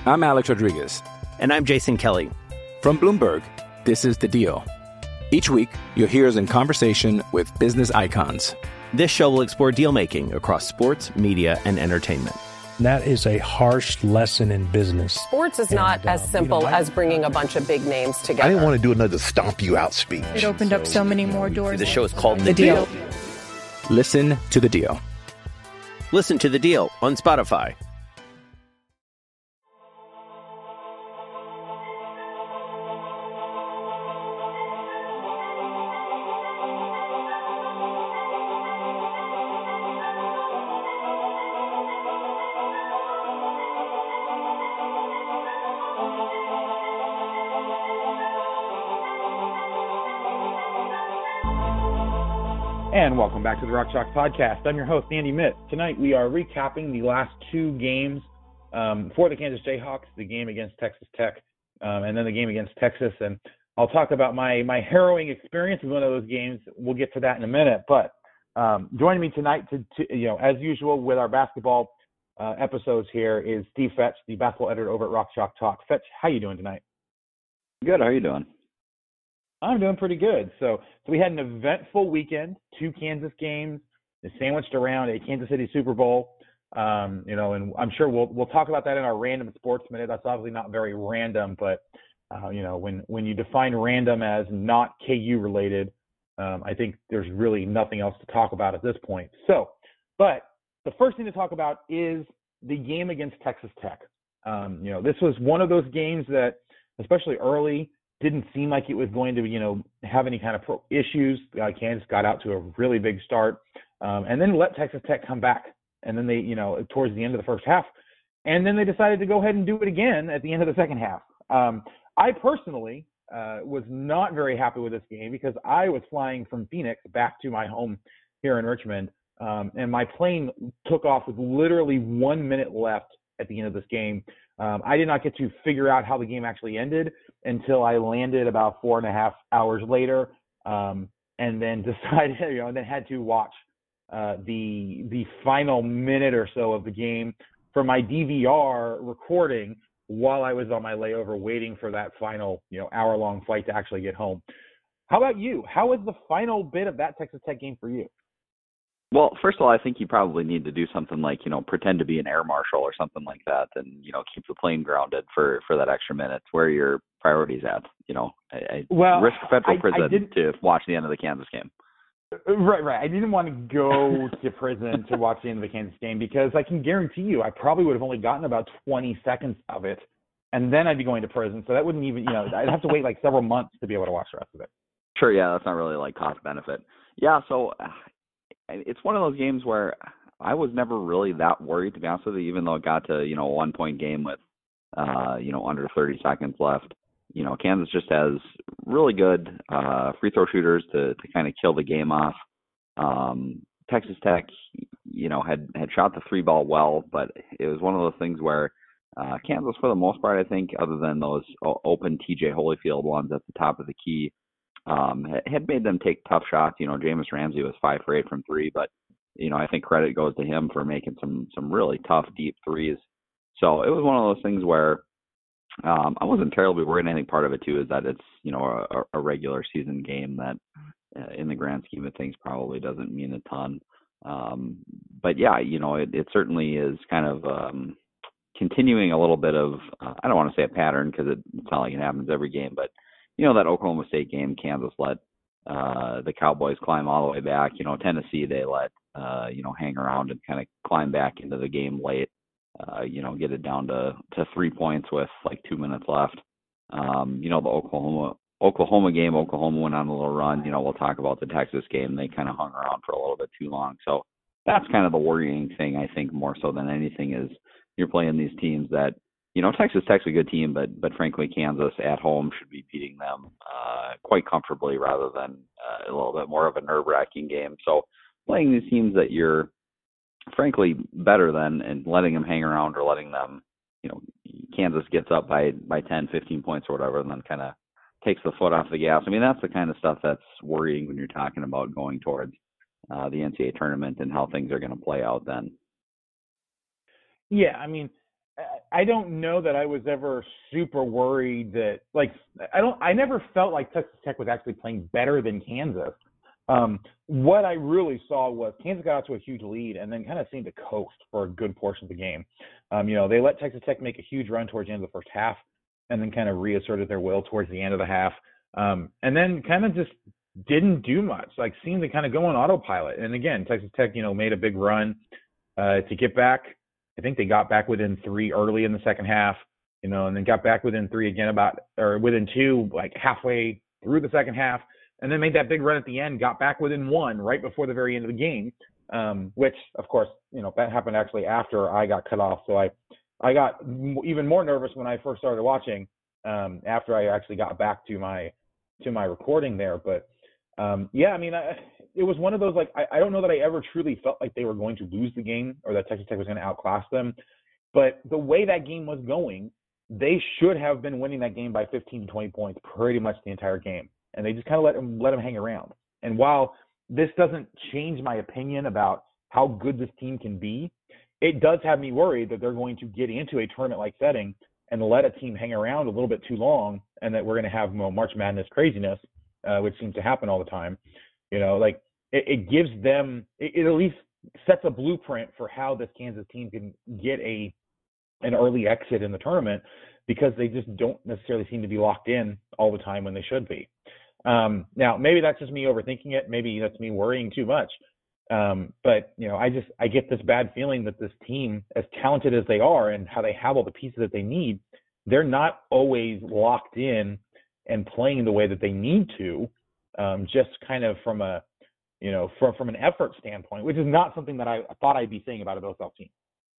I'm Alex Rodriguez. And I'm Jason Kelly. From Bloomberg, this is The Deal. Each week, you'll hear us in conversation with business icons. This show will explore deal-making across sports, media, and entertainment. That is a harsh lesson in business. Sports is not as simple as bringing a bunch of big names together. I didn't want to do another stomp you out speech. It opened up so many more doors. The show is called The Deal. Listen to The Deal. Listen to The Deal on Spotify. And welcome back to the Rock Chalk Podcast. I'm your host, Andy Mitt. Tonight we are recapping the last two games for the Kansas Jayhawks, the game against Texas Tech, and then the game against Texas. And I'll talk about my harrowing experience with one of those games. We'll get to that in a minute. But joining me tonight, as usual, with our basketball episodes here is Steve Fetch, the basketball editor over at Rock Chalk Talk. Fetch, how you doing tonight? Good. How are you doing? I'm doing pretty good. So we had an eventful weekend, two Kansas games, sandwiched around a Kansas City Super Bowl. And I'm sure we'll talk about that in our random sports minute. That's obviously not very random, but when you define random as not KU related, I think there's really nothing else to talk about at this point. But the first thing to talk about is the game against Texas Tech. This was one of those games that, especially early, didn't seem like it was going to, have any kind of issues. Kansas got out to a really big start, and then let Texas Tech come back. And then they, towards the end of the first half, and then they decided to go ahead and do it again at the end of the second half. I personally was not very happy with this game because I was flying from Phoenix back to my home here in Richmond, and my plane took off with literally 1 minute left at the end of this game. I did not get to figure out how the game actually ended until I landed about 4.5 hours later, and then decided, and then had to watch the final minute or so of the game from my DVR recording while I was on my layover waiting for that final, hour-long flight to actually get home. How about you? How was the final bit of that Texas Tech game for you? Well, first of all, I think you probably need to do something like, pretend to be an air marshal or something like that and, keep the plane grounded for that extra minute. Where are your priorities at? I risk federal prison to watch the end of the Kansas game. Right. I didn't want to go to prison to watch the end of the Kansas game because I can guarantee you I probably would have only gotten about 20 seconds of it, and then I'd be going to prison. So that wouldn't even, I'd have to wait like several months to be able to watch the rest of it. Sure, yeah, that's not really like cost benefit. Yeah, so it's one of those games where I was never really that worried, to be honest with you, even though it got to, a 1-point game with, under 30 seconds left. Kansas just has really good free throw shooters to kind of kill the game off. Texas Tech, had shot the three ball well, but it was one of those things where Kansas, for the most part, I think, other than those open TJ Holyfield ones at the top of the key, had made them take tough shots. Jameis Ramsey was 5 for 8 from 3, but, I think credit goes to him for making some really tough, deep threes. So it was one of those things where I wasn't terribly worried. I think part of it, too, is that it's, a regular season game that in the grand scheme of things probably doesn't mean a ton. But, yeah, it certainly is kind of continuing a little bit of, I don't want to say a pattern because it's not like it happens every game, but that Oklahoma State game, Kansas let the Cowboys climb all the way back. Tennessee, they let, hang around and kind of climb back into the game late, get it down to 3 points with like 2 minutes left. The Oklahoma game, Oklahoma went on a little run. We'll talk about the Texas game. They kind of hung around for a little bit too long. So that's kind of the worrying thing, I think, more so than anything is you're playing these teams that, Texas Tech's a good team, but frankly, Kansas at home should be beating them quite comfortably rather than a little bit more of a nerve-wracking game. So playing these teams that you're frankly better than and letting them hang around or letting them, Kansas gets up by 10, 15 points or whatever and then kind of takes the foot off the gas. I mean, that's the kind of stuff that's worrying when you're talking about going towards the NCAA tournament and how things are going to play out then. Yeah, I mean, I don't know that I was ever super worried that, like, I never felt like Texas Tech was actually playing better than Kansas. What I really saw was Kansas got out to a huge lead and then kind of seemed to coast for a good portion of the game. They let Texas Tech make a huge run towards the end of the first half and then kind of reasserted their will towards the end of the half. And then kind of just didn't do much, like seemed to kind of go on autopilot. And again, Texas Tech, made a big run to get back. I think they got back within 3 early in the second half, and then got back within 3 again within 2, like halfway through the second half, and then made that big run at the end, got back within 1 right before the very end of the game, which, of course, that happened actually after I got cut off. So I got even more nervous when I first started watching after I actually got back to my recording there. But, it was one of those, like, I don't know that I ever truly felt like they were going to lose the game or that Texas Tech was going to outclass them. But the way that game was going, they should have been winning that game by 15 to 20 points pretty much the entire game. And they just kind of let them hang around. And while this doesn't change my opinion about how good this team can be, it does have me worried that they're going to get into a tournament-like setting and let a team hang around a little bit too long, and that we're going to have March Madness craziness, which seems to happen all the time. It gives them, it at least sets a blueprint for how this Kansas team can get an early exit in the tournament, because they just don't necessarily seem to be locked in all the time when they should be. Now, maybe that's just me overthinking it. Maybe that's me worrying too much. But I get this bad feeling that this team, as talented as they are and how they have all the pieces that they need, they're not always locked in and playing the way that they need to, just kind of from from an effort standpoint, which is not something that I thought I'd be saying about a Bill Self team.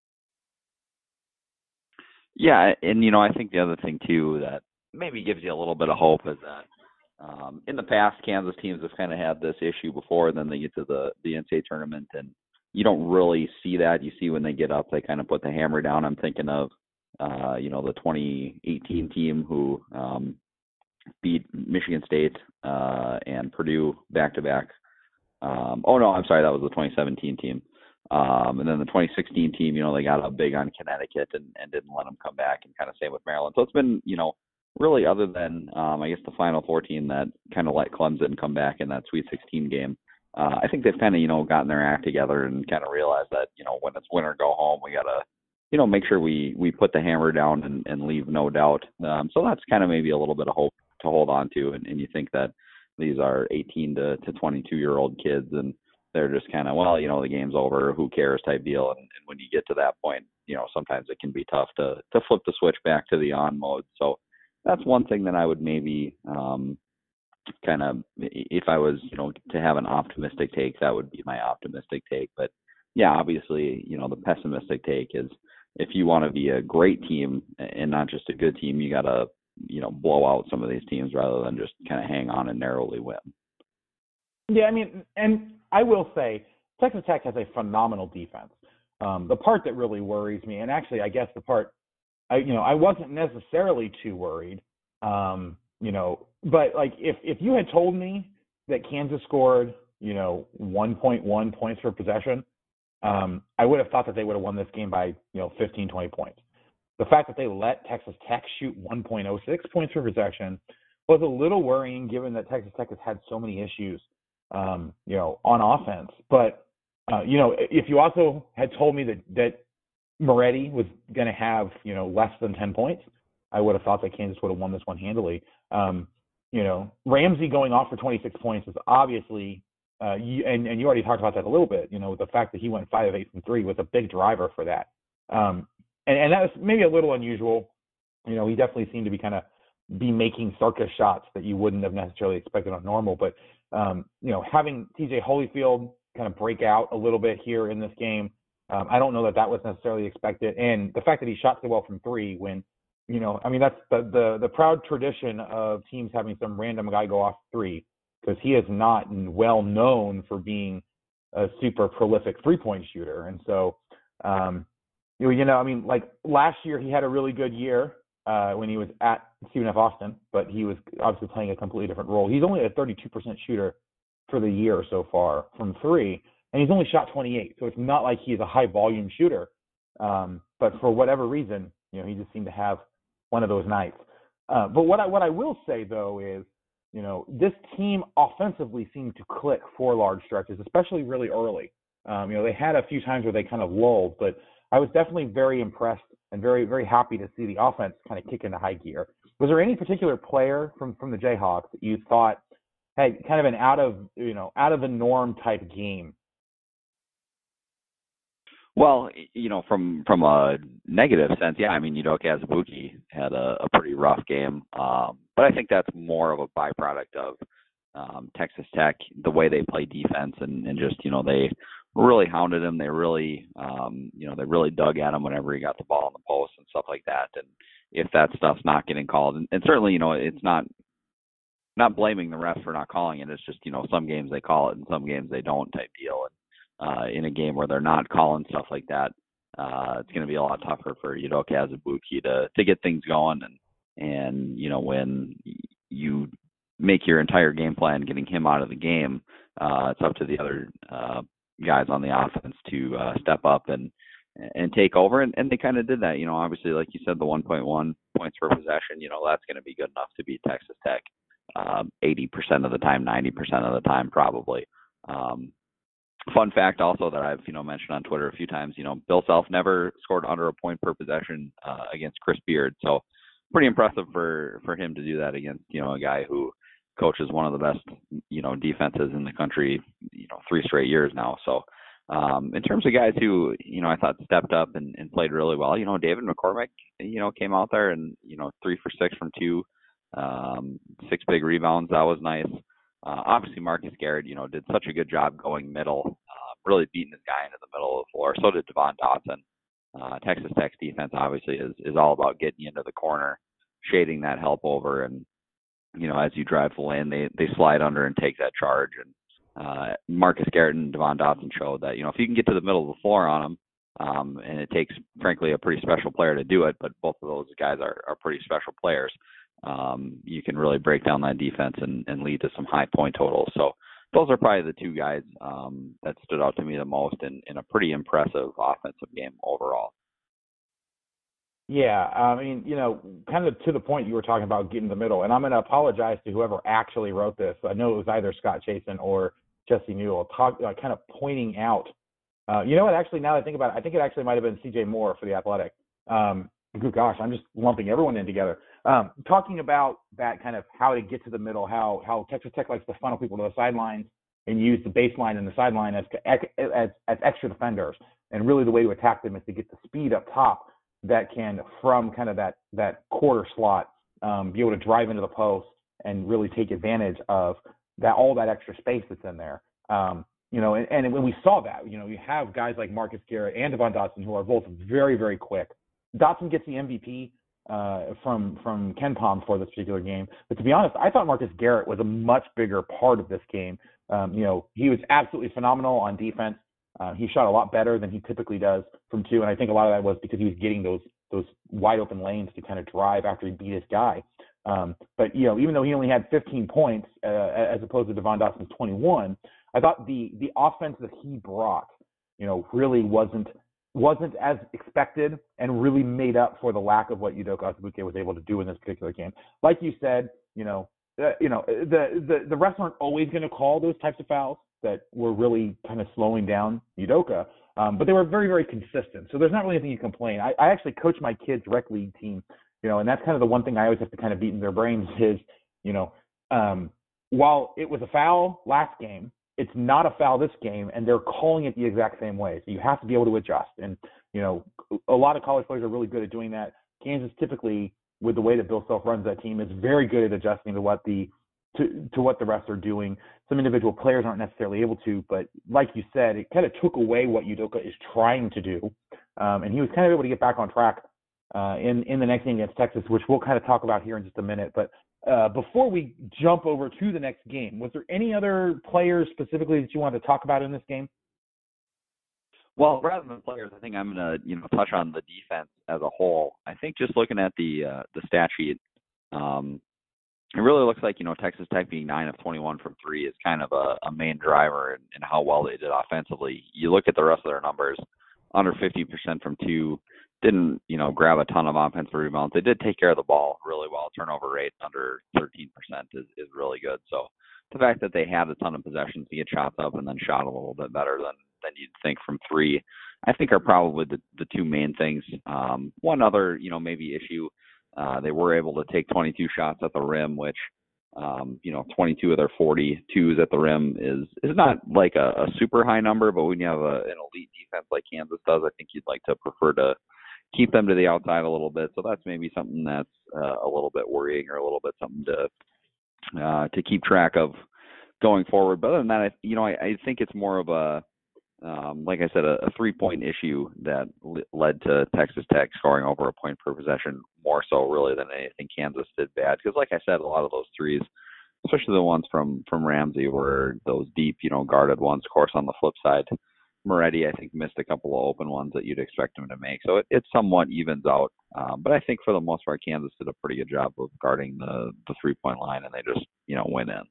Yeah, and I think the other thing too that maybe gives you a little bit of hope is that in the past, Kansas teams have kind of had this issue before, and then they get to the NCAA tournament, and you don't really see that. You see when they get up, they kind of put the hammer down. I'm thinking of the 2018 team who beat Michigan State and Purdue back-to-back. Oh, no, I'm sorry, that was the 2017 team. And then the 2016 team, they got up big on Connecticut and didn't let them come back, and kind of same with Maryland. So it's been, really other than, I guess, the Final Four team that kind of let Clemson come back in that Sweet 16 game. I think they've kind of, gotten their act together and kind of realized that, when it's win or go home, we got to, make sure we put the hammer down and leave no doubt. So that's kind of maybe a little bit of hope to hold on to. And you think that these are 18 to 22-year-old kids, and they're just kind of, the game's over, who cares type deal. And when you get to that point, sometimes it can be tough to flip the switch back to the on mode. So that's one thing that I would maybe kind of, if I was, to have an optimistic take, that would be my optimistic take. But yeah, obviously, the pessimistic take is if you want to be a great team and not just a good team, you got to, blow out some of these teams rather than just kind of hang on and narrowly win. Yeah, and I will say Texas Tech has a phenomenal defense. The part that really worries me, and actually I guess the part, I wasn't necessarily too worried, but like if you had told me that Kansas scored, 1.1 points per possession, I would have thought that they would have won this game by, 15, 20 points. The fact that they let Texas Tech shoot 1.06 points per possession was a little worrying, given that Texas Tech has had so many issues, on offense. But, if you also had told me that Moretti was going to have, less than 10 points, I would have thought that Kansas would have won this one handily. Ramsey going off for 26 points is obviously, and you already talked about that a little bit, the fact that he went 5 of 8 from 3 was a big driver for that. And that was maybe a little unusual. He definitely seemed to be making circus shots that you wouldn't have necessarily expected on normal. But, having TJ Holyfield kind of break out a little bit here in this game, I don't know that was necessarily expected. And the fact that he shot so well from 3 when, that's the proud tradition of teams having some random guy go off 3, because he is not well known for being a super prolific 3-point shooter. And so, like last year he had a really good year when he was at Stephen F. Austin, but he was obviously playing a completely different role. He's only a 32% shooter for the year so far from 3, and he's only shot 28. So it's not like he's a high volume shooter. But for whatever reason, He just seemed to have one of those nights. But what I will say, though, is, this team offensively seemed to click for large stretches, especially really early. They had a few times where they kind of lulled, but I was definitely very impressed and very, very happy to see the offense kind of kick into high gear. Was there any particular player from the Jayhawks that you thought had kind of an out of the norm type game? Well, from a negative sense, yeah, Udoka Azubuike had a pretty rough game, but I think that's more of a byproduct of Texas Tech, the way they play defense, and just they really hounded him. They really they really dug at him whenever he got the ball in the post and stuff like that. And if that stuff's not getting called, and certainly it's not blaming the refs for not calling it. It's just some games they call it and some games they don't type deal. And in a game where they're not calling stuff like that, it's going to be a lot tougher for Udoka Azubuike to get things going. And when you make your entire game plan getting him out of the game, it's up to the other guys on the offense to step up and take over. And they kind of did that. Obviously, like you said, the 1.1 points per possession, that's going to be good enough to beat Texas Tech 80% of the time, 90% of the time probably. Fun fact also that I've, mentioned on Twitter a few times, Bill Self never scored under a point per possession against Chris Beard. So pretty impressive for him to do that against, a guy who coaches one of the best, defenses in the country, 3 straight years now. So in terms of guys who, I thought stepped up and played really well, David McCormick, came out there and, 3 for 6 from 2, 6 big rebounds. That was nice. Obviously, Marcus Garrett, did such a good job going middle, really beating his guy into the middle of the floor. So did Devon Dotson. Texas Tech's defense obviously is all about getting you into the corner, shading that help over, and as you drive the lane, they slide under and take that charge. And Marcus Garrett and Devon Dotson showed that if you can get to the middle of the floor on them, and it takes frankly a pretty special player to do it, but both of those guys are pretty special players. You can really break down that defense and lead to some high point totals. So those are probably the 2 guys that stood out to me the most in a pretty impressive offensive game overall. Yeah, kind of to the point you were talking about getting in the middle, and I'm going to apologize to whoever actually wrote this. I know it was either Scott Chasen or Jesse Newell, kind of pointing out. What? Actually, now that I think about it, I think it actually might have been C.J. Moore for The Athletic. Good gosh, I'm just lumping everyone in together. Talking about that kind of how to get to the middle, how Texas Tech likes to funnel people to the sidelines and use the baseline and the sideline as extra defenders. And really the way to attack them is to get the speed up top that can, from kind of that quarter slot, be able to drive into the post and really take advantage of all that extra space that's in there. And when we saw that, you have guys like Marcus Garrett and Devon Dotson who are both very, very quick. Dotson gets the MVP from KenPom for this particular game. But to be honest, I thought Marcus Garrett was a much bigger part of this game. He was absolutely phenomenal on defense. He shot a lot better than he typically does from 2, and I think a lot of that was because he was getting those wide open lanes to kind of drive after he beat his guy. But even though he only had 15 points as opposed to Devon Dotson's 21, I thought the offense that he brought, really wasn't as expected and really made up for the lack of what Udoka Azubuike was able to do in this particular game. Like you said, the refs aren't always going to call those types of fouls that were really kind of slowing down Udoka, but they were very, very consistent. So there's not really anything you complain. I actually coach my kids' rec league team, and that's kind of the one thing I always have to kind of beat in their brains is, while it was a foul last game, it's not a foul this game, and they're calling it the exact same way. So you have to be able to adjust. And, a lot of college players are really good at doing that. Kansas typically, with the way that Bill Self runs that team, is very good at adjusting to what the refs are doing. Some individual players aren't necessarily able to, but like you said, it kind of took away what Udoka is trying to do. And he was kind of able to get back on track in the next game against Texas, which we'll kind of talk about here in just a minute. But before we jump over to the next game, was there any other players specifically that you wanted to talk about in this game? Well, rather than players, I think I'm going to touch on the defense as a whole. I think just looking at the stat sheet, it really looks like Texas Tech being 9 of 21 from 3 is kind of a main driver in how well they did offensively. You look at the rest of their numbers: under 50% from 2, didn't, grab a ton of offensive rebounds. They did take care of the ball really well. Turnover rate under 13% is really good. So the fact that they had a ton of possessions to get shots up and then shot a little bit better than you'd think from three, I think are probably the two main things. One other, maybe issue, they were able to take 22 shots at the rim, which, 22 of their 42s at the rim is not like a super high number, but when you have an elite defense like Kansas does, I think you'd like to prefer to keep them to the outside a little bit. So that's maybe something that's a little bit worrying or a little bit something to keep track of going forward. But other than that, I think it's more of a, like I said, a 3-point issue that led to Texas Tech scoring over a point per possession more so really than anything Kansas did bad. Because like I said, a lot of those threes, especially the ones from Ramsey, were those deep, guarded ones. Of course, on the flip side, Moretti, I think, missed a couple of open ones that you'd expect him to make. So it somewhat evens out. But I think for the most part, Kansas did a pretty good job of guarding the 3-point line, and they just, went in.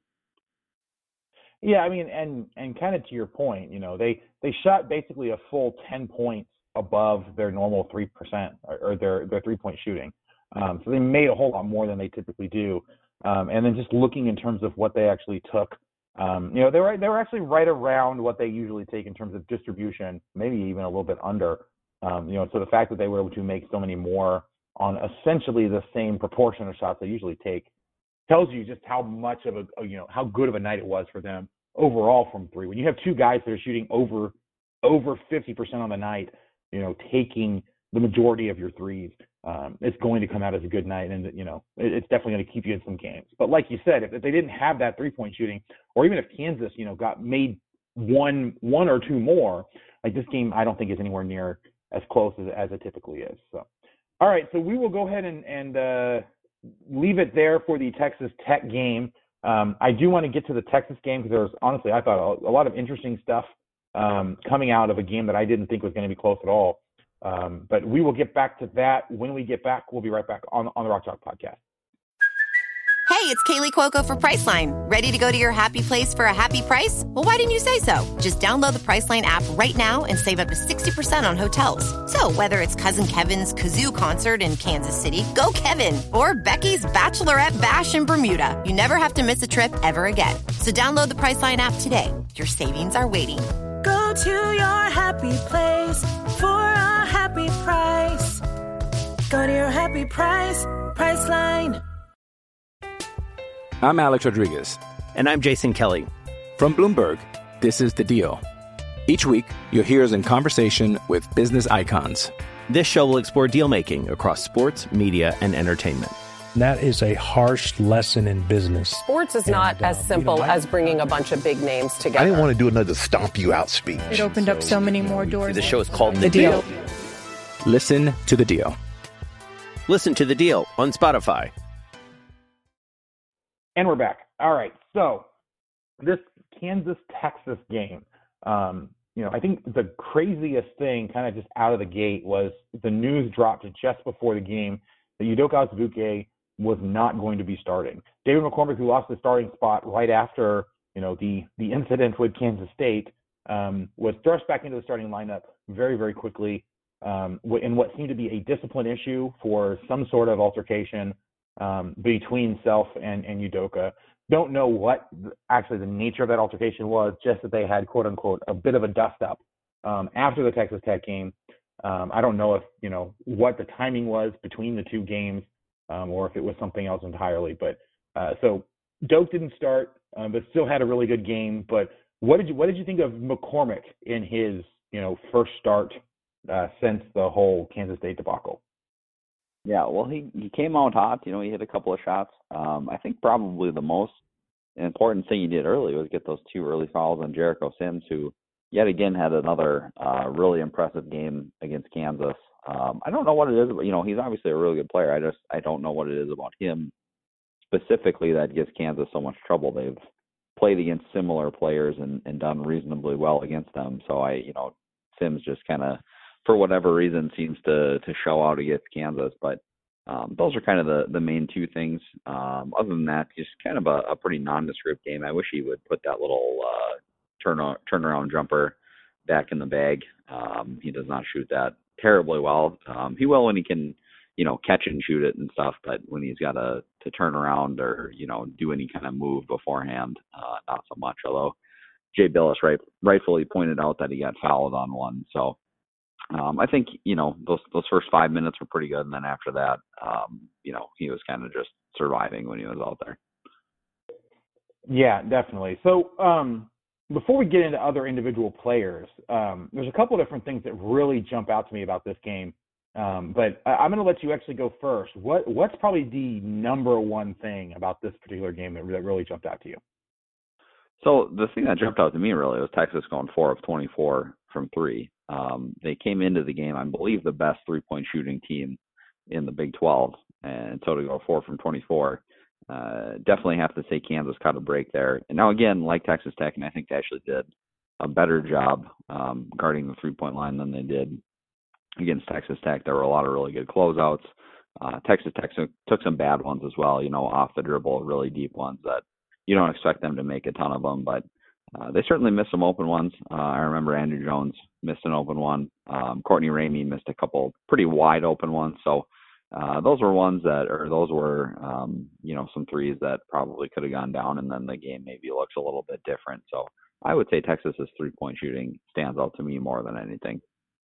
Yeah, I mean, and kind of to your point, they shot basically a full 10 points above their normal 3% or their 3-point shooting. So they made a whole lot more than they typically do. And then just looking in terms of what they actually took, they were actually right around what they usually take in terms of distribution, maybe even a little bit under. So the fact that they were able to make so many more on essentially the same proportion of shots they usually take tells you just how much of how good of a night it was for them overall from three. When you have two guys that are shooting over 50% on the night, taking the majority of your threes, it's going to come out as a good night, and it's definitely going to keep you in some games. But like you said, if they didn't have that 3-point shooting, or even if Kansas, got made one or two more, like this game, I don't think is anywhere near as close as it typically is. So, all right, so we will go ahead and leave it there for the Texas Tech game. I do want to get to the Texas game because there's honestly, I thought a lot of interesting stuff coming out of a game that I didn't think was going to be close at all. But we will get back to that when we get back. We'll be right back on the Rock Chalk Podcast. Hey, it's Kaylee Cuoco for Priceline. Ready to go to your happy place for a happy price? Well, why didn't you say so? Just download the Priceline app right now and save up to 60% on hotels. So whether it's Cousin Kevin's Kazoo Concert in Kansas City, go Kevin, or Becky's Bachelorette Bash in Bermuda, you never have to miss a trip ever again. So download the Priceline app today. Your savings are waiting. Go to your happy place for a happy price. Go to your happy price, Priceline. I'm Alex Rodriguez. And I'm Jason Kelly. From Bloomberg, this is The Deal. Each week, you'll hear us in conversation with business icons. This show will explore deal-making across sports, media, and entertainment. That is a harsh lesson in business. Sports is not as simple as bringing a bunch of big names together. I didn't want to do another stomp you out speech. It opened up so many more doors. The show is called The Deal. Listen to The Deal. Listen to The Deal on Spotify. And we're back. All right. So this Kansas-Texas game, I think the craziest thing kind of just out of the gate was the news dropped just before the game that Udoka Azubuike was not going to be starting. David McCormick, who lost the starting spot right after, the incident with Kansas State, was thrust back into the starting lineup very, very quickly in what seemed to be a discipline issue for some sort of altercation between Self and Udoka. Don't know what actually the nature of that altercation was, just that they had, quote unquote, a bit of a dust up after the Texas Tech game. I don't know if, what the timing was between the two games or if it was something else entirely. But so Doak didn't start, but still had a really good game. But what did you think of McCormick in his, first start since the whole Kansas State debacle? Yeah, well, he came out hot. He hit a couple of shots. I think probably the most important thing he did early was get those 2 early fouls on Jericho Sims, who yet again had another really impressive game against Kansas. I don't know what it is, but he's obviously a really good player. I don't know what it is about him specifically that gives Kansas so much trouble. They've played against similar players and done reasonably well against them. So Sims just kind of, for whatever reason, seems to show out against Kansas. But those are kind of the main 2 things. Other than that, just kind of a pretty nondescript game. I wish he would put that little turnaround jumper back in the bag. He does not shoot that terribly well. He will when he can, catch and shoot it and stuff, but when he's got to turn around or, do any kind of move beforehand, not so much. Although Jay Billis rightfully pointed out that he got fouled on one. So I think, those first 5 minutes were pretty good. And then after that, he was kind of just surviving when he was out there. Yeah, definitely. So before we get into other individual players, there's a couple of different things that really jump out to me about this game. But I'm going to let you actually go first. What's probably the number one thing about this particular game that really jumped out to you? So the thing that jumped out to me really was Texas going 4 of 24 from 3. They came into the game, I believe, the best 3-point shooting team in the Big 12, and so to go 4 from 24, definitely have to say Kansas caught a break there. And now again, like Texas Tech, and I think they actually did a better job guarding the 3-point line than they did against Texas Tech. There were a lot of really good closeouts. Texas Tech took some bad ones as well, off the dribble, really deep ones that you don't expect them to make a ton of them, but they certainly missed some open ones. I remember Andrew Jones missed an open one. Courtney Ramey missed a couple pretty wide open ones. So those were some threes that probably could have gone down, and then the game maybe looks a little bit different. So I would say Texas's 3-point shooting stands out to me more than anything.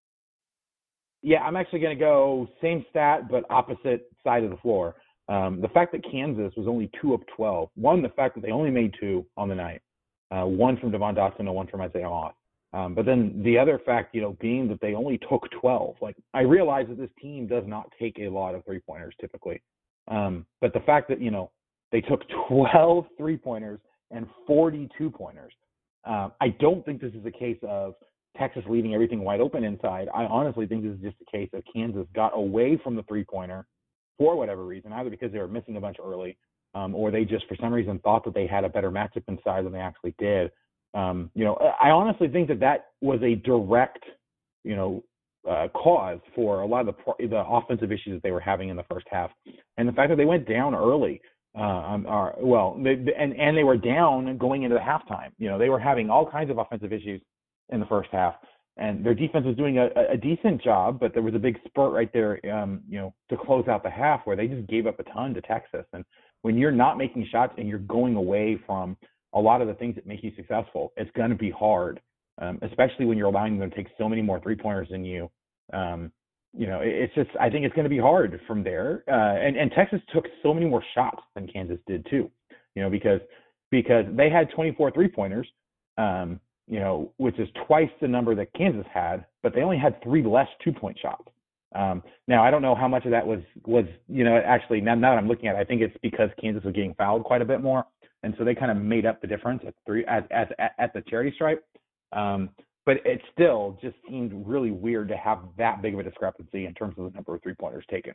Yeah, I'm actually going to go same stat, but opposite side of the floor. The fact that Kansas was only 2 of 12. One, the fact that they only made 2 on the night. One from Devon Dotson and one from Isaiah Moss. But then the other fact, being that they only took 12. Like, I realize that this team does not take a lot of 3-pointers typically. But the fact that, they took 12 3-pointers and 40 2-pointers. I don't think this is a case of Texas leaving everything wide open inside. I honestly think this is just a case of Kansas got away from the 3-pointer for whatever reason, either because they were missing a bunch early, or they just for some reason thought that they had a better matchup inside than they actually did. I honestly think that was a direct, cause for a lot of the offensive issues that they were having in the first half, and the fact that they went down early. They were down going into the halftime. They were having all kinds of offensive issues in the first half, and their defense was doing a decent job, but there was a big spurt right there, to close out the half where they just gave up a ton to Texas. And when you're not making shots and you're going away from a lot of the things that make you successful, it's going to be hard, especially when you're allowing them to take so many more 3-pointers than you. It's just, I think it's going to be hard from there. And Texas took so many more shots than Kansas did too, because they had 24 3-pointers, which is twice the number that Kansas had, but they only had 3 less 2-point shots. Now, I don't know how much of that was actually, now that I'm looking at it, I think it's because Kansas was getting fouled quite a bit more. And so they kind of made up the difference at the charity stripe. But it still just seemed really weird to have that big of a discrepancy in terms of the number of 3-pointers taken.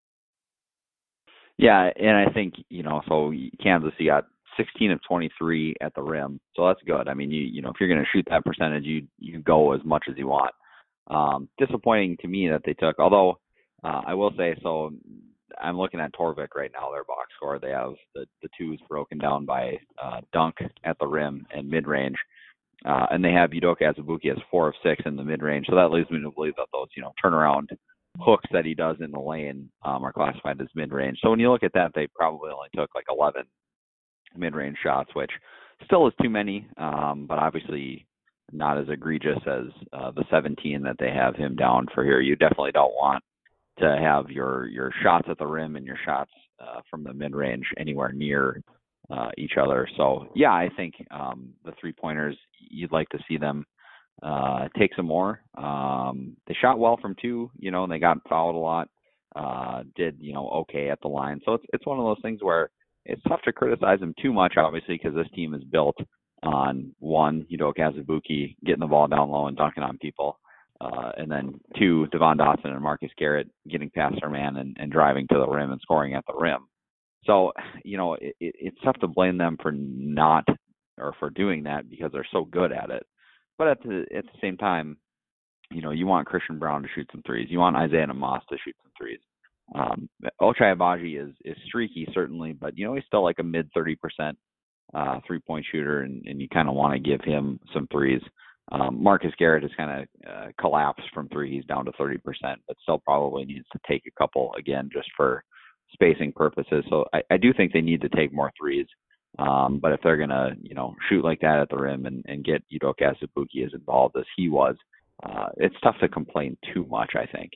Yeah, and I think, so Kansas, you got 16 of 23 at the rim. So that's good. I mean, if you're going to shoot that percentage, you go as much as you want. Disappointing to me that they took, although I will say, so I'm looking at Torvik right now, their box score. They have the twos broken down by dunk at the rim and mid-range. And they have Udoka Azubuike as 4 of 6 in the mid-range. So that leads me to believe that those, turnaround hooks that he does in the lane are classified as mid-range. So when you look at that, they probably only took like 11 mid-range shots, which still is too many, but obviously not as egregious as the 17 that they have him down for here. You definitely don't want to have your shots at the rim and your shots from the mid-range anywhere near each other. So, yeah, I think the 3-pointers, you'd like to see them take some more. They shot well from 2, and they got fouled a lot, did, okay at the line. So it's one of those things where it's tough to criticize them too much, obviously, because this team is built on 1, Udoka Azubuike getting the ball down low and dunking on people. And then 2, Devon Dotson and Marcus Garrett getting past their man and driving to the rim and scoring at the rim. So, it's tough to blame them for for doing that because they're so good at it. But at the same time, you want Christian Braun to shoot some threes. You want Isaiah Moss to shoot some threes. Ochai Agbaji is streaky, certainly, but, he's still like a mid 30% 3-point shooter, and you kind of want to give him some threes. Marcus Garrett has kind of collapsed from three. He's down to 30%, but still probably needs to take a couple again just for spacing purposes. So I do think they need to take more threes. But if they're going to, shoot like that at the rim and get Udoka Azubuike as involved as he was, it's tough to complain too much, I think.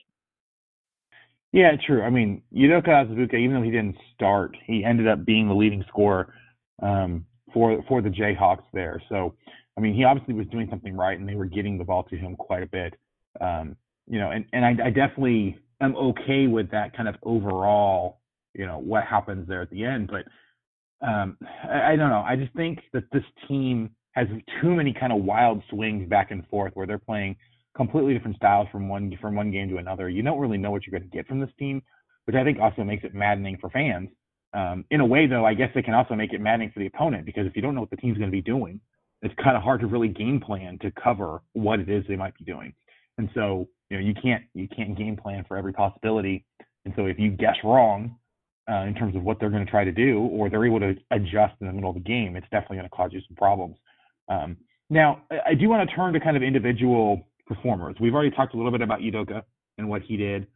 Yeah, true. I mean, Udoka Azubuike, even though he didn't start, he ended up being the leading scorer for the Jayhawks there. So, I mean, he obviously was doing something right, and they were getting the ball to him quite a bit. And I definitely am okay with that kind of overall, what happens there at the end. But I don't know. I just think that this team has too many kind of wild swings back and forth where they're playing completely different styles from one game to another. You don't really know what you're going to get from this team, which I think also makes it maddening for fans. In a way, though, I guess it can also make it maddening for the opponent, because if you don't know what the team's going to be doing, it's kind of hard to really game plan to cover what it is they might be doing. And so, you can't game plan for every possibility. And so if you guess wrong in terms of what they're going to try to do, or they're able to adjust in the middle of the game, it's definitely going to cause you some problems. Now, I do want to turn to kind of individual performers. We've already talked a little bit about Udoka and what he did.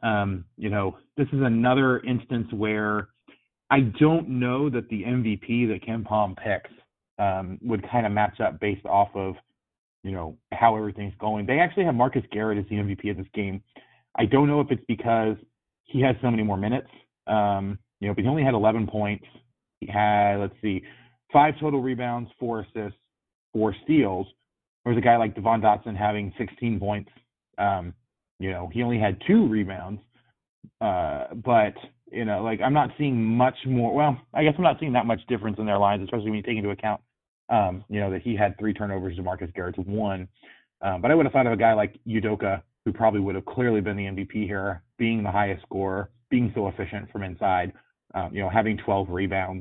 This is another instance where I don't know that the MVP that KenPom picks would kind of match up based off of, how everything's going. They actually have Marcus Garrett as the MVP of this game. I don't know if it's because he has so many more minutes, but he only had 11 points. He had, 5 total rebounds, 4 assists, 4 steals. There was a guy like Devon Dotson having 16 points. He only had 2 rebounds. But, I'm not seeing much more. Well, I guess I'm not seeing that much difference in their lines, especially when you take into account, that he had 3 turnovers to Marcus Garrett's 1. But I would have thought of a guy like Udoka, who probably would have clearly been the MVP here, being the highest scorer, being so efficient from inside, having 12 rebounds.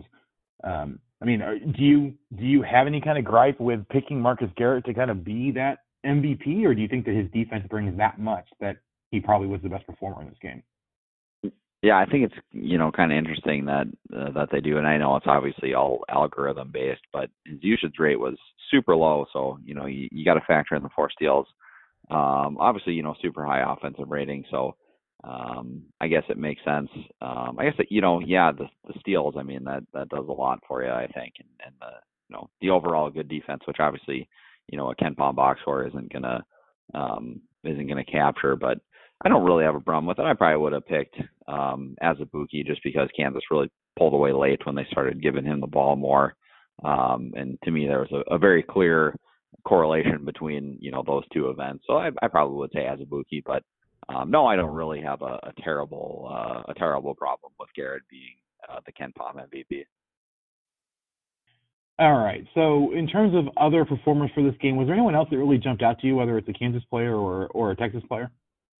Do you have any kind of gripe with picking Marcus Garrett to kind of be that MVP, or do you think that his defense brings that much that he probably was the best performer in this game? Yeah, I think it's, kind of interesting that they do. And I know it's obviously all algorithm based, but his usage rate was super low. So, you got to factor in the 4 steals. Obviously, super high offensive rating. So, I guess it makes sense. I guess that, the steals, that does a lot for you, I think. And the overall good defense, which obviously, a KenPom box score isn't gonna capture, but I don't really have a problem with it. I probably would have picked Azubuike just because Kansas really pulled away late when they started giving him the ball more. And to me, there was a very clear correlation between, those two events. So I probably would say Azubuike, but no, I don't really have a terrible problem with Garrett being the KenPom MVP. All right. So in terms of other performers for this game, was there anyone else that really jumped out to you, whether it's a Kansas player or a Texas player?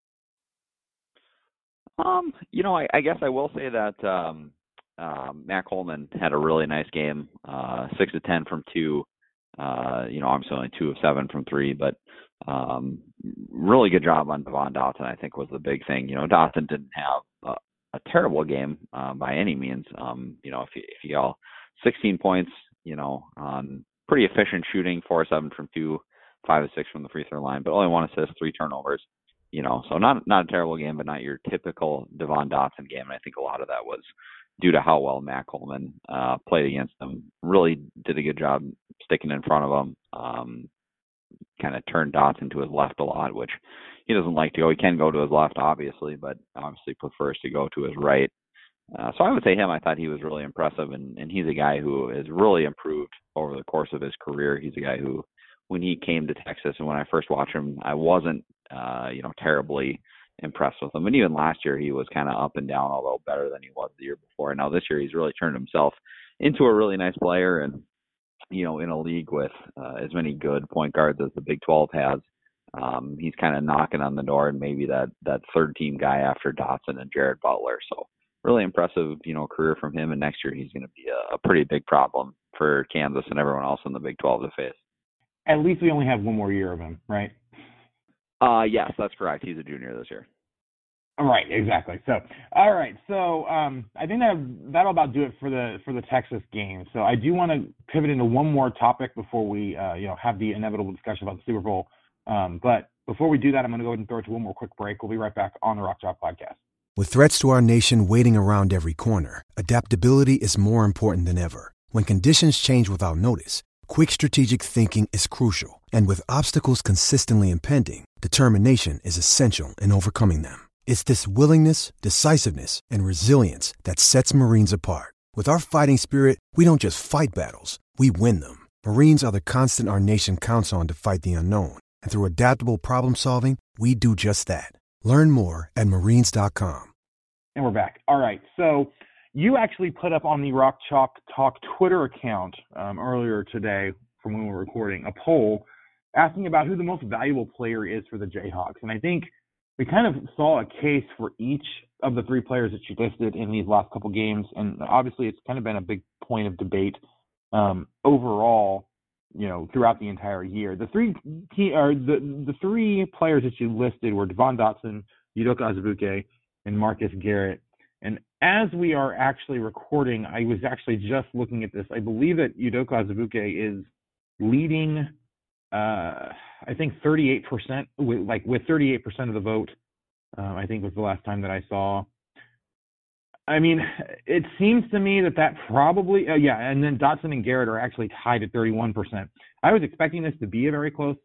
I guess I will say that Matt Coleman had a really nice game, 6 of 10 from 2. Obviously only 2 of 7 from 3, but really good job on Devon Dotson, I think, was the big thing. Dotson didn't have a terrible game by any means. If you go 16 points, on pretty efficient shooting, 4 of 7 from 2, 5 of 6 from the free throw line, but only 1 assist, 3 turnovers. So not a terrible game, but not your typical Devon Dotson game. And I think a lot of that was due to how well Matt Coleman played against them. Really did a good job sticking in front of him. Kind of turned Dotson to his left a lot, which he doesn't like to go. He can go to his left, obviously, but obviously prefers to go to his right. So I would say him. I thought he was really impressive, and he's a guy who has really improved over the course of his career. He's a guy who, when he came to Texas and when I first watched him, I wasn't, terribly impressed with him. And even last year, he was kind of up and down, although better than he was the year before. And now this year, he's really turned himself into a really nice player. And, in a league with as many good point guards as the Big 12 has, he's kind of knocking on the door and maybe that third team guy after Dotson and Jared Butler. So really impressive, career from him. And next year, he's going to be a pretty big problem for Kansas and everyone else in the Big 12 to face. At least we only have 1 more year of him, right? Yes, that's correct. He's a junior this year. Right, exactly. So, all right. So, I think that'll about do it for the Texas game. So, I do want to pivot into one more topic before we, have the inevitable discussion about the Super Bowl. But before we do that, I'm going to go ahead and throw it to one more quick break. We'll be right back on the Rock Chalk Podcast. With threats to our nation waiting around every corner, adaptability is more important than ever. When conditions change without notice, quick strategic thinking is crucial. And with obstacles consistently impending, determination is essential in overcoming them. It's this willingness, decisiveness, and resilience that sets Marines apart. With our fighting spirit, we don't just fight battles, we win them. Marines are the constant our nation counts on to fight the unknown. And through adaptable problem solving, we do just that. Learn more at marines.com. And we're back. All right. So you actually put up on the Rock Chalk Talk Twitter account earlier today, from when we were recording, a poll asking about who the most valuable player is for the Jayhawks. And I think we kind of saw a case for each of the three players that you listed in these last couple games. And obviously it's kind of been a big point of debate overall, throughout the entire year. The three players that you listed were Devon Dotson, Udoka Azubuike, and Marcus Garrett. And as we are actually recording, I was actually just looking at this. I believe that Udoka Azubuike is leading, I think 38% with 38% of the vote. I think was the last time that I saw. I mean, it seems to me that probably, and then Dotson and Garrett are actually tied at 31%. I was expecting this to be a very close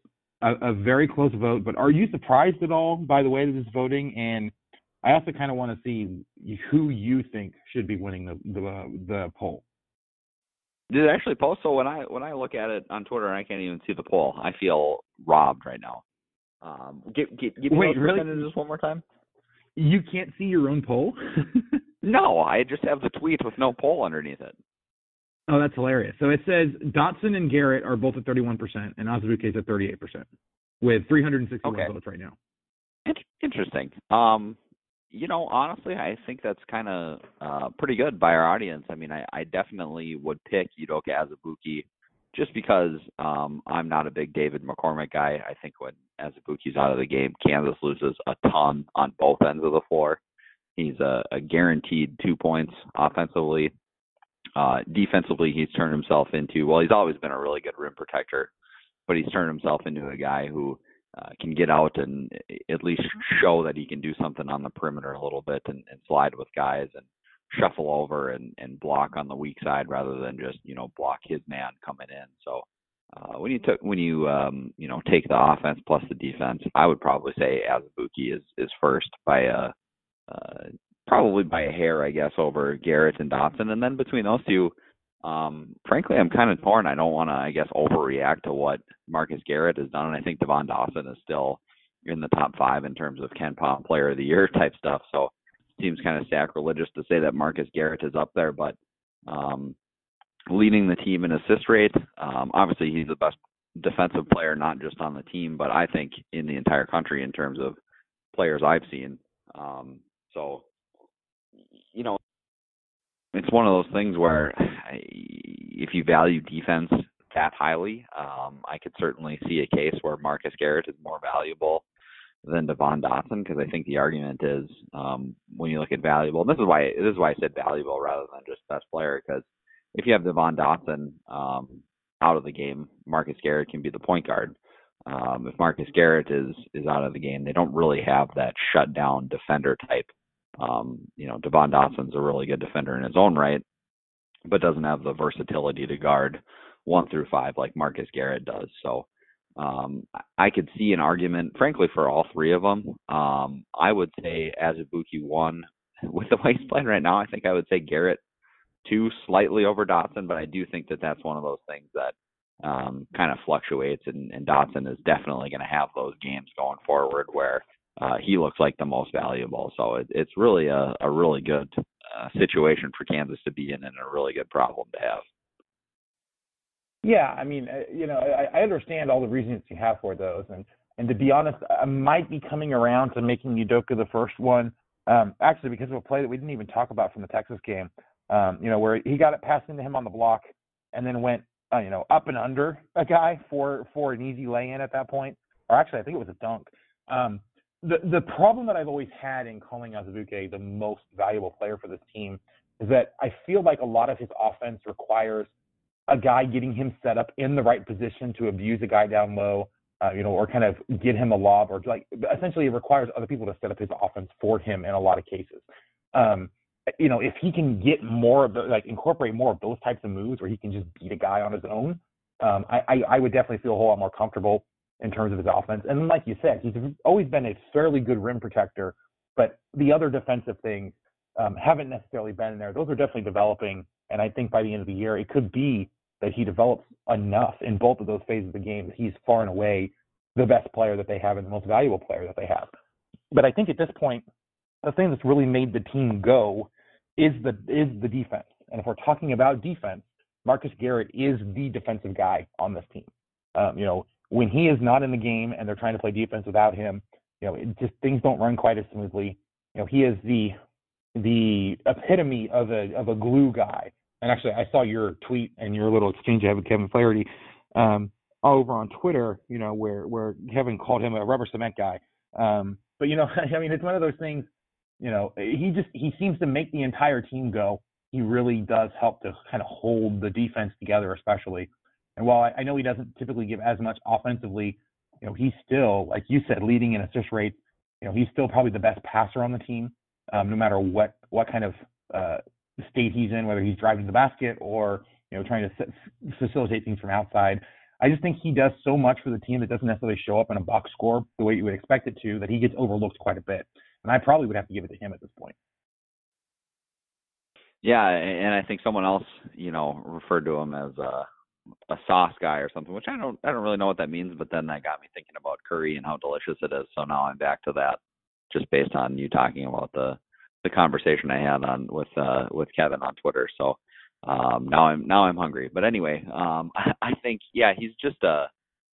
vote, but are you surprised at all by the way that it's voting? And I also kind of want to see who you think should be winning the poll. Did it actually post? So when I look at it on Twitter, I can't even see the poll. I feel robbed right now. Give me those percentages one more time. You can't see your own poll? No, I just have the tweet with no poll underneath it. Oh, that's hilarious. So it says Dotson and Garrett are both at 31%, and Azubuike is at 38%, with 361 votes right now. Interesting. Honestly, I think that's kind of pretty good by our audience. I mean, I definitely would pick Udoka Azubuike just because I'm not a big David McCormick guy. I think when Azubuike's out of the game, Kansas loses a ton on both ends of the floor. He's a guaranteed 2 points offensively. Defensively, he's turned himself into, he's always been a really good rim protector, but he's turned himself into a guy who can get out and at least show that he can do something on the perimeter a little bit and slide with guys and shuffle over and block on the weak side rather than just, block his man coming in. So when you take the offense plus the defense, I would probably say Azubuike is first by probably by a hair, I guess, over Garrett and Dotson. And then between those two, frankly, I'm kind of torn. I don't want to, I guess, overreact to what Marcus Garrett has done. And I think Devon Dotson is still in the top 5 in terms of Ken Pom Player of the Year type stuff. So it seems kind of sacrilegious to say that Marcus Garrett is up there, but leading the team in assist rate, obviously he's the best defensive player, not just on the team, but I think in the entire country in terms of players I've seen. It's one of those things where if you value defense that highly, I could certainly see a case where Marcus Garrett is more valuable than Devon Dotson, because I think the argument is when you look at valuable, and this is why I said valuable rather than just best player, because if you have Devon Dotson out of the game, Marcus Garrett can be the point guard. If Marcus Garrett is out of the game, they don't really have that shutdown defender type. Devon Dotson's a really good defender in his own right, but doesn't have the versatility to guard 1 through 5 like Marcus Garrett does. So I could see an argument, frankly, for all three of them. I would say Azubuike 1. With the way he's playing right now, I think I would say Garrett 2, slightly over Dotson, but I do think that that's one of those things that kind of fluctuates, and Dotson is definitely going to have those games going forward where he looks like the most valuable. So it's really a really good situation for Kansas to be in and a really good problem to have. Yeah, I mean, I understand all the reasons you have for those. And to be honest, I might be coming around to making Udoka the first one, actually because of a play that we didn't even talk about from the Texas game, where he got it passed into him on the block and then went, up and under a guy for an easy lay-in at that point. Or actually, I think it was a dunk. the problem that I've always had in calling Azubuike the most valuable player for this team is that I feel like a lot of his offense requires a guy getting him set up in the right position to abuse a guy down low, or kind of get him a lob, or like essentially it requires other people to set up his offense for him in a lot of cases. If he can get more of incorporate more of those types of moves where he can just beat a guy on his own, I would definitely feel a whole lot more comfortable in terms of his offense. And like you said, he's always been a fairly good rim protector, but the other defensive things haven't necessarily been in there. Those are definitely developing, and I think by the end of the year, it could be that he develops enough in both of those phases of the game that he's far and away the best player that they have and the most valuable player that they have. But I think at this point, the thing that's really made the team go is the defense. And if we're talking about defense, Marcus Garrett is the defensive guy on this team. When he is not in the game and they're trying to play defense without him, things don't run quite as smoothly. He is the epitome of a glue guy. And actually, I saw your tweet and your little exchange you had with Kevin Flaherty over on Twitter, where Kevin called him a rubber cement guy. But it's one of those things. He seems to make the entire team go. He really does help to kind of hold the defense together, especially. And while I know he doesn't typically give as much offensively, he's still, like you said, leading in assist rates. He's still probably the best passer on the team, no matter what kind of state he's in, whether he's driving the basket or trying to facilitate things from outside. I just think he does so much for the team that doesn't necessarily show up in a box score the way you would expect it to, that he gets overlooked quite a bit. And I probably would have to give it to him at this point. Yeah, and I think someone else, referred to him as a sauce guy or something, which I don't really know what that means. But then that got me thinking about curry and how delicious it is. So now I'm back to that, just based on you talking about the conversation I had with Kevin on Twitter. So now I'm hungry. But anyway, I think he's just a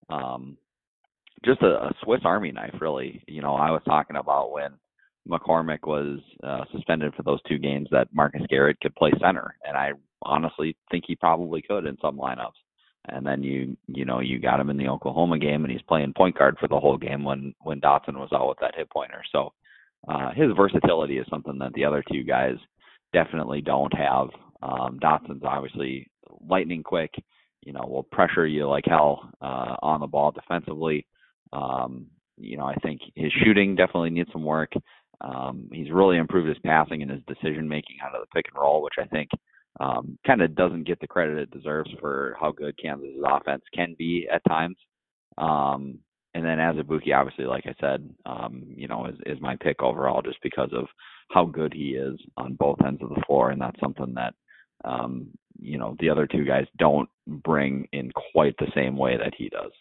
Swiss Army knife, really. I was talking about when McCormick was suspended for those 2 games that Marcus Garrett could play center, and I honestly think he probably could in some lineups. And then you got him in the Oklahoma game, and he's playing point guard for the whole game when Dotson was out with that hip pointer. So his versatility is something that the other 2 guys definitely don't have. Dotson's obviously lightning quick, will pressure you like hell on the ball defensively. I think his shooting definitely needs some work. He's really improved his passing and his decision-making out of the pick and roll, which I think kind of doesn't get the credit it deserves for how good Kansas' offense can be at times. And then Azubuike, obviously, like I said, is my pick overall just because of how good he is on both ends of the floor, and that's something that, the other 2 guys don't bring in quite the same way that he does.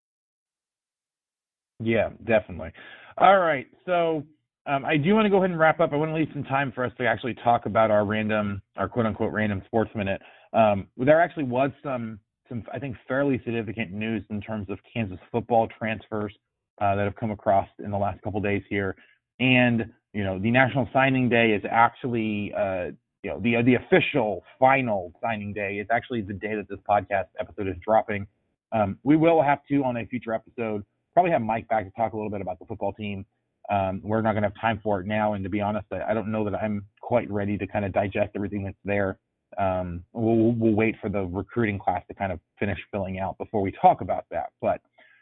Yeah, definitely. All right, so I do want to go ahead and wrap up. I want to leave some time for us to actually talk about our quote-unquote random sports minute. There actually was some I think fairly significant news in terms of Kansas football transfers that have come across in the last couple of days here. And, the National Signing Day is actually, the official final signing day is actually the day that this podcast episode is dropping. We will have to, on a future episode, probably have Mike back to talk a little bit about the football team. We're not going to have time for it now. And to be honest, I don't know that I'm quite ready to kind of digest everything that's there. We'll wait for the recruiting class to kind of finish filling out before we talk about that. But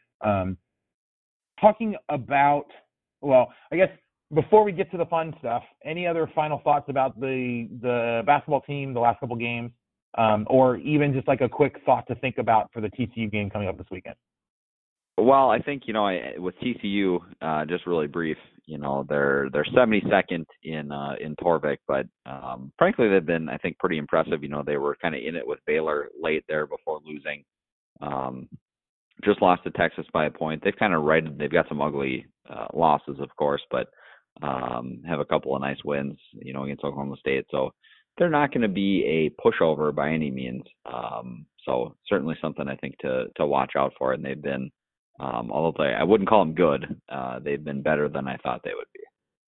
talking about, I guess before we get to the fun stuff, any other final thoughts about the basketball team, the last couple games, or even just like a quick thought to think about for the TCU game coming up this weekend? Well, I think, with TCU, just really brief, they're 72nd in Torvik, but frankly, they've been, I think, pretty impressive. They were kind of in it with Baylor late there before losing. Just lost to Texas by a point. They've kind of they've got some ugly losses, of course, but have a couple of nice wins, against Oklahoma State. So they're not going to be a pushover by any means. So certainly something I think to watch out for. And they've been, although I wouldn't call them good, they've been better than I thought they would be.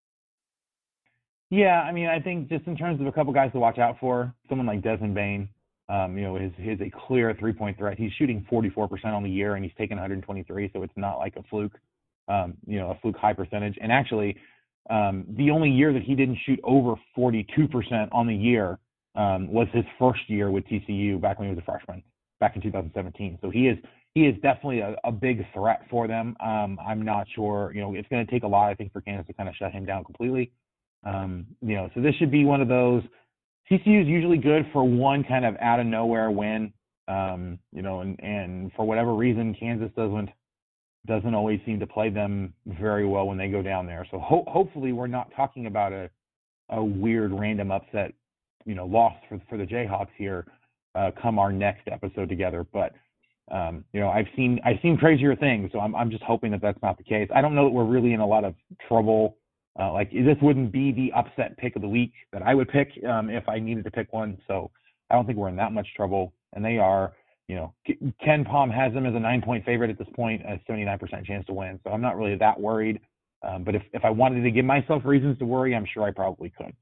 Yeah, I mean, I think just in terms of a couple guys to watch out for, someone like Desmond Bain, is a clear 3-point threat. He's shooting 44% on the year, and he's taken 123, so it's not like a fluke. a fluke high percentage. And actually, the only year that he didn't shoot over 42% on the year was his first year with TCU back when he was a freshman, back in 2017. So he is definitely a big threat for them. I'm not sure, it's going to take a lot, I think, for Kansas to kind of shut him down completely. So this should be one of those. TCU is usually good for one kind of out of nowhere win, and for whatever reason, Kansas doesn't always seem to play them very well when they go down there. So hopefully we're not talking about a weird random upset, loss for the Jayhawks here come our next episode together. But I've seen crazier things, so I'm just hoping that that's not the case. I don't know that we're really in a lot of trouble. This wouldn't be the upset pick of the week that I would pick if I needed to pick one. So I don't think we're in that much trouble. And they are, Ken Palm has them as a 9-point favorite at this point, a 79% chance to win. So I'm not really that worried. But if I wanted to give myself reasons to worry, I'm sure I probably could.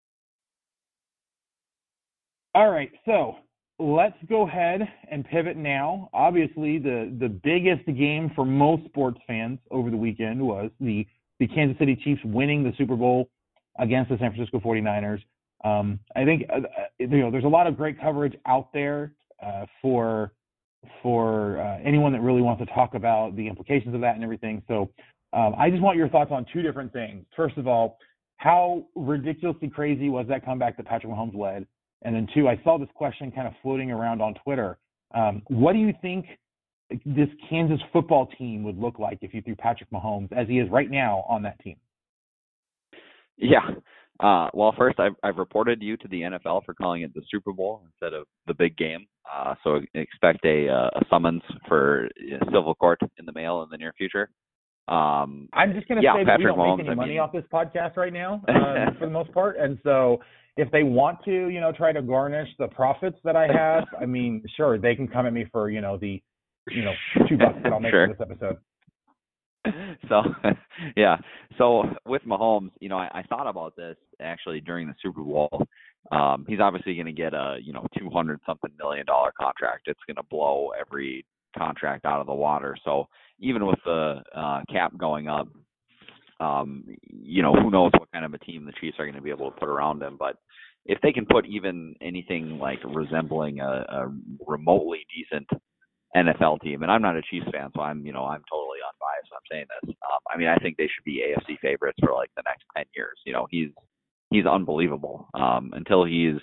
All right, so let's go ahead and pivot now. Obviously, the biggest game for most sports fans over the weekend was the Kansas City Chiefs winning the Super Bowl against the San Francisco 49ers. I think there's a lot of great coverage out there for anyone that really wants to talk about the implications of that and everything. So I just want your thoughts on two different things. First of all, how ridiculously crazy was that comeback that Patrick Mahomes led? And then two, I saw this question kind of floating around on Twitter. What do you think this Kansas football team would look like if you threw Patrick Mahomes as he is right now on that team? Yeah. Well, first, I've reported you to the NFL for calling it the Super Bowl instead of the big game. So expect a summons for civil court in the mail in the near future. I'm just going to say that we don't make any money off this podcast right now for the most part. And so if they want to, try to garnish the profits that I have, I mean, sure, they can come at me for, the $2 that I'll make for this episode. So, yeah. So with Mahomes, I thought about this actually during the Super Bowl. He's obviously going to get a, $200-something million contract. It's going to blow every contract out of the water. So even with the cap going up, who knows what kind of a team the Chiefs are going to be able to put around him. But if they can put even anything like resembling a remotely decent NFL team, and I'm not a Chiefs fan, so I'm totally unbiased when I'm saying this. I think they should be AFC favorites for like the next 10 years. He's unbelievable. Until he's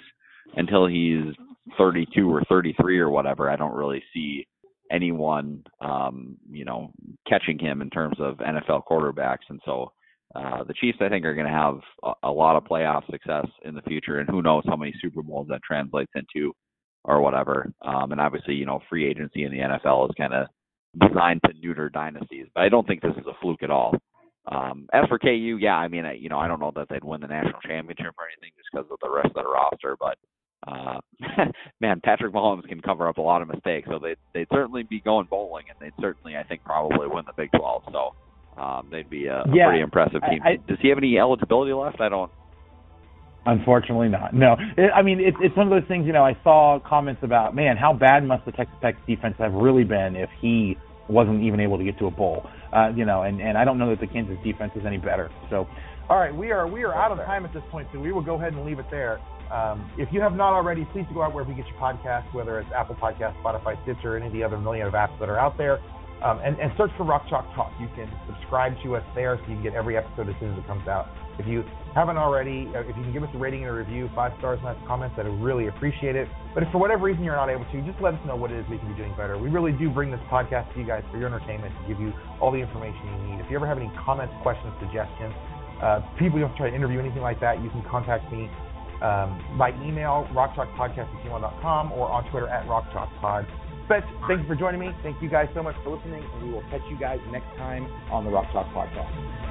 32 or 33 or whatever, I don't really see anyone, catching him in terms of NFL quarterbacks. And so the Chiefs, I think, are going to have a lot of playoff success in the future, and who knows how many Super Bowls that translates into or whatever. And obviously, free agency in the NFL is kind of designed to neuter dynasties, but I don't think this is a fluke at all. As for KU, yeah, I don't know that they'd win the national championship or anything just because of the rest of their roster, but man, Patrick Mahomes can cover up a lot of mistakes, so they'd certainly be going bowling, and they'd certainly, I think, probably win the Big 12. So they'd be a pretty impressive team. Does he have any eligibility left? I don't. Unfortunately not. No. It's one of those things, I saw comments about, man, how bad must the Texas Tech defense have really been if he wasn't even able to get to a bowl? And I don't know that the Kansas defense is any better. So, all right, we are out of time at this point, so we will go ahead and leave it there. If you have not already, please go out wherever you get your podcasts, whether it's Apple Podcasts, Spotify, Stitcher, or any of the other million of apps that are out there, and search for Rock Chalk Talk. You can subscribe to us there so you can get every episode as soon as it comes out. If you haven't already, if you can give us a rating and a review, 5 stars and comments, I'd really appreciate it. But if for whatever reason you're not able to, just let us know what it is we can be doing better. We really do bring this podcast to you guys for your entertainment, to give you all the information you need. If you ever have any comments, questions, suggestions, people you want to try to interview, anything like that, you can contact me by email, rockchalkpodcast@gmail.com, or on Twitter @rockchalkpod. But thank you for joining me. Thank you guys so much for listening, and we will catch you guys next time on the Rock Chalk Podcast.